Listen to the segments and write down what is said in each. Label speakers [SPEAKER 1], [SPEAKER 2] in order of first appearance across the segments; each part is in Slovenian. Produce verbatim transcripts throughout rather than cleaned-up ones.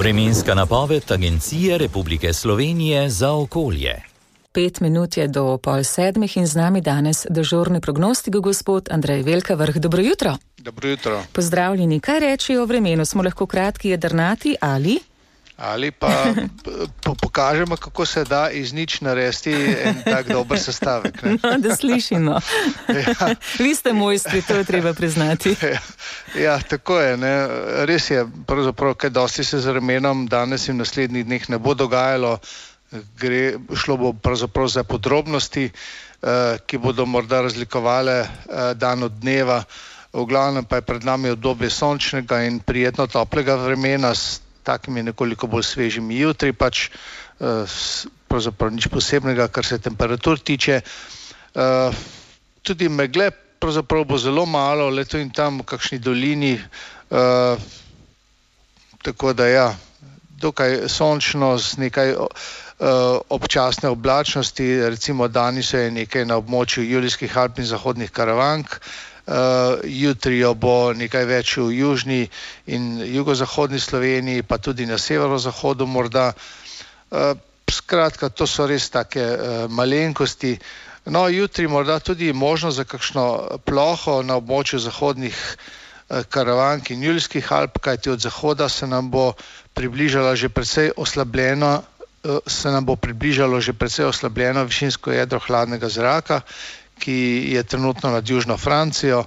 [SPEAKER 1] Vremenska napoved Agencije Republike Slovenije za okolje.
[SPEAKER 2] Pet minut je do pol sedmih in z nami danes dežurni prognostik gospod Andrej Velkavrh. Dobro jutro.
[SPEAKER 3] Dobro jutro.
[SPEAKER 2] Pozdravljeni. Kaj reči o vremenu? Smo lahko kratki, jedrnati ali?
[SPEAKER 3] Ali pa po, pokažemo, kako se da iz nič narediti en tak dober sestavek. Ne?
[SPEAKER 2] No, da slišimo. Ja. Vi ste mojstri, to je treba priznati.
[SPEAKER 3] Ja, ja tako je. Ne? Res je, pravzaprav, kaj dosti se z vremenom danes in v naslednjih dneh ne bo dogajalo. Gre, šlo bo pravzaprav za podrobnosti, eh, ki bodo morda razlikovale eh, dan od dneva. V glavnem pa je pred nami obdobje sončnega in prijetno toplega vremena s takimi nekoliko bolj svežimi jutri, pač eh, pravzaprav nič posebnega, kar se temperatur tiče. Eh, tudi megle pravzaprav bo zelo malo, le tu in tam v kakšni dolini, eh, tako da ja, dokaj sončno z nekaj Uh, občasne oblačnosti, recimo dani so je nekaj na območju Julijskih Alp in zahodnih Karavank, uh, jutri jo bo nekaj več v južni in jugozahodni Sloveniji, pa tudi na severozahodu morda. Uh, skratka, to so res take uh, malenkosti. No, jutri morda tudi možnost za kakšno ploho na območju zahodnih uh, Karavank in Julijskih Alp, kajti od zahoda se nam bo približala že precej oslabljeno se nam bo približalo že precej oslabljeno višinsko jedro hladnega zraka, ki je trenutno nad južno Francijo.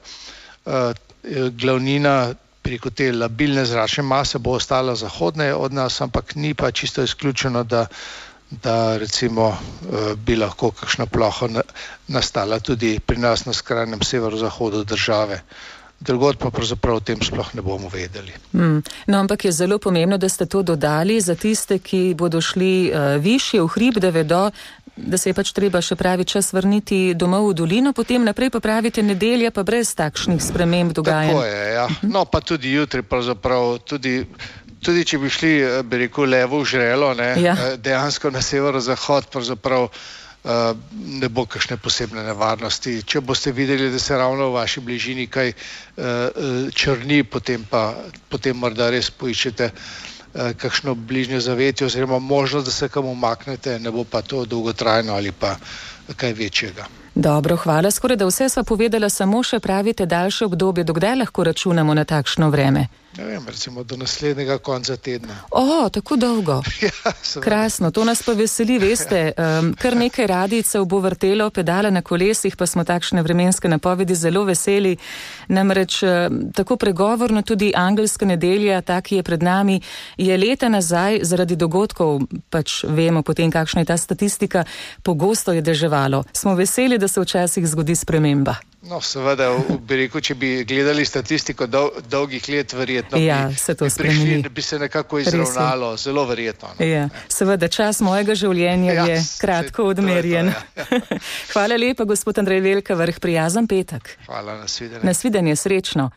[SPEAKER 3] Glavnina preko te labilne zračne mase bo ostala zahodneje od nas, ampak ni pa čisto izključeno, da, da recimo bi lahko kakšna ploha nastala tudi pri nas na skrajnem severozahodu države. Drugod pa pravzaprav o tem sploh ne bomo vedeli.
[SPEAKER 2] Mm. No, ampak je zelo pomembno, da ste to dodali za tiste, ki bodo šli uh, višje v hrib, da vedo, da se je pač treba še pravi čas vrniti domov v dolino, potem naprej pa pravite nedelja pa brez takšnih sprememb dogajanj.
[SPEAKER 3] Tako je, ja. No, pa tudi jutri pravzaprav, tudi, tudi če bi šli, bi rekel, levo v žrelo, ne, ja. Dejansko na severozahod pravzaprav Uh, ne bo kakšne posebne nevarnosti. Če boste videli, da se ravno v vaši bližini kaj uh, črni, potem pa potem morda res poiščete uh, kakšno bližnje zavetje oziroma možnost, da se kam umaknete, ne bo pa to dolgotrajno ali pa kaj večjega.
[SPEAKER 2] Dobro, hvala. Skoraj da vse sva povedala, samo še pravite daljše obdobje. Dokdaj lahko računamo na takšno vreme?
[SPEAKER 3] Ne vem, recimo do naslednjega konca tedna.
[SPEAKER 2] O, tako dolgo.
[SPEAKER 3] Ja,
[SPEAKER 2] krasno, to nas pa veseli, veste. Um, kar nekaj radicev bo vrtelo pedale na kolesih, pa smo takšne vremenske napovedi zelo veseli. Namreč tako pregovorno tudi angelska nedelja, ta, ki je pred nami, je leta nazaj zaradi dogodkov, pač vemo potem, kakšna je ta statistika, pogosto je deževalo. Smo veseli, da se včasih zgodi sprememba.
[SPEAKER 3] No, seveda, bi rekel, če bi gledali statistiko dol, dolgih let, verjetno
[SPEAKER 2] ja,
[SPEAKER 3] bi,
[SPEAKER 2] se to
[SPEAKER 3] bi prišli, da bi se nekako izravnalo, zelo verjetno. No?
[SPEAKER 2] Ja, seveda, čas mojega življenja ja, je kratko odmerjen. To to, ja. Hvala lepa, gospod Andrej Velkavrh, prijazen petek.
[SPEAKER 3] Hvala, nasvidenje.
[SPEAKER 2] Nasvidenje, srečno.